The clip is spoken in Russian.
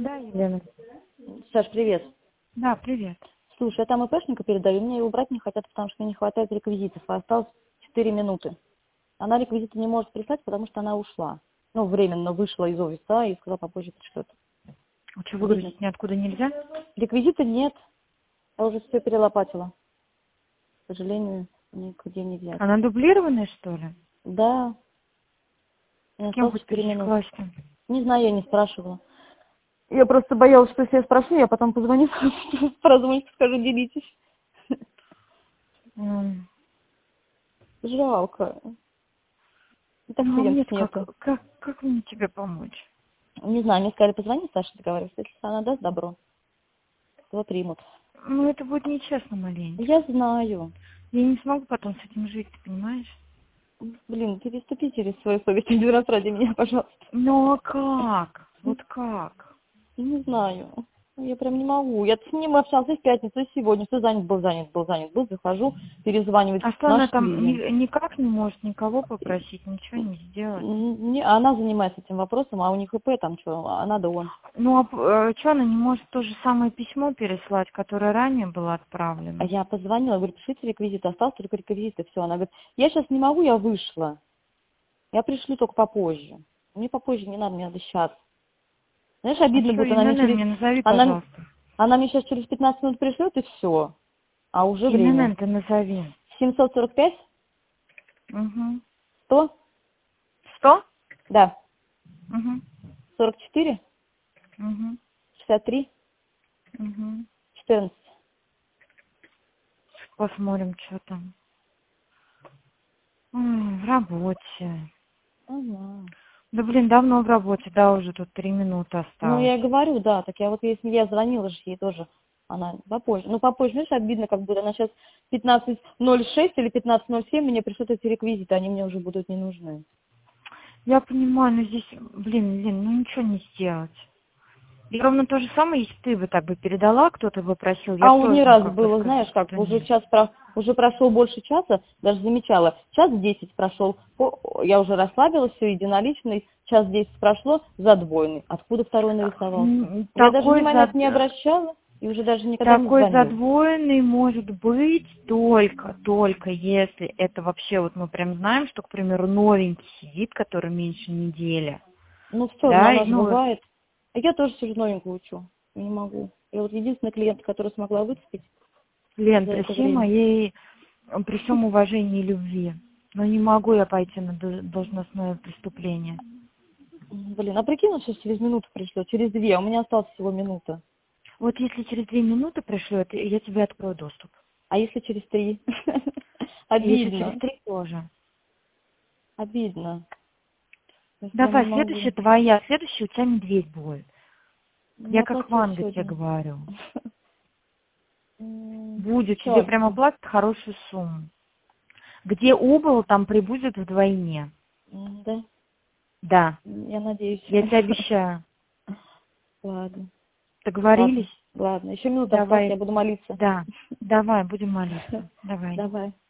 Да, Елена. Саш, привет. Да, привет. Слушай, я там ИПшника передаю, мне его брать не хотят, потому что мне не хватает реквизитов, а осталось 4 минуты. Она реквизиты не может прислать, потому что она ушла. Ну, временно вышла из офиса и сказала, попозже пришлет. А что, Видно. выгрузить ниоткуда нельзя? Реквизита нет. Я уже все перелопатила. К сожалению, нигде не взять. Она дублированная, что ли? Да, мне С кем осталось хоть 4 минуты. пересеклась-то? Не знаю, я не спрашивала. Я просто боялась, что если я спрошу, я потом позвоню, прозвоню, скажу, делитесь. М. Жалко. И так Ну, а клиентов мне-то нету. как мне тебе помочь? Не знаю, мне сказали, позвони Саше, договаривайся. Если она даст добро, то примут. Ну, это будет нечестно маленько. Я знаю. Я не смогу потом с этим жить, ты понимаешь? Блин, переступи через свою совесть один раз ради меня, пожалуйста. Ну, а как? Вот как? Не знаю. Я прям не могу. Я с ним общался и в пятницу, и сегодня. Все был, захожу, перезванивать. А что она там Нашли. никак не может никого попросить, ничего не сделать? Она занимается этим вопросом, а у них ИП там что, а надо он. Ну, а что она не может то же самое письмо переслать, которое ранее было А отправлено? я позвонила, говорю, пишите реквизиты, осталось только реквизиты, все. Она говорит, я сейчас не могу, я вышла. Я пришлю только попозже. Мне попозже не надо, мне надо сейчас. Знаешь, А обидно что, будет, она мне ИНН через... мне назови, Она, пожалуйста. она мне сейчас через 15 минут пришлет, и все. А уже время. ИНН ты назови. 745? Угу. 100? 100? Да. Угу. 44? Угу. 63? Угу. 14? Посмотрим, что там. В работе. Ага. Да блин, давно в работе, да, уже тут 3 минуты Ну, осталось. я и говорю, да, так я вот если я звонила же ей тоже, она попозже. Ну, попозже, знаешь, обидно, как будет, она сейчас 15:06 или 15:07 мне пришлют эти реквизиты, они мне уже будут не нужны. Я понимаю, но здесь, блин, ну ничего не сделать. И ровно то же самое, если ты бы так бы передала, кто-то бы просил, я А бы у не тоже, ну, раз как бы было, сказала, знаешь, как что уже нет. уже прошел больше часа, даже замечала, час 10 прошел, я уже расслабилась, все единоличный, час 10 прошло, задвоенный. Откуда второй нарисовался? Я даже внимания не обращала и уже даже никогда не Такой звонила. задвоенный может быть только если это вообще, вот мы прям знаем, что, к примеру, новенький сидит, который меньше недели. Ну, все равно Да, она же ну, бывает. А я тоже всю новенькую учу, я не могу. Я вот единственный клиент, который смогла выцепить Лен, за при это всей время. моей, при всем уважении и любви, но не могу я пойти на должностное преступление. Блин, а прикинь, он сейчас через минуту пришло, через 2, а у меня осталась всего минута. Вот если через 2 минуты пришлет, я тебе открою доступ. А если через 3? И если через Обидно, 3 тоже. обидно. Я не Давай, следующая могу. твоя, следующая у тебя медведь будет. Не Я как оплатила Ванга тебе сегодня. говорю. Будет, тебе Все, прямо платят хорошую сумму. Где убыл, там прибудет вдвойне. да? Да, Я надеюсь. я тебе обещаю. Ладно, ладно, Договорились? ладно. Еще минута осталась, я Давай, буду молиться. да, давай, будем молиться. Давай. Давай.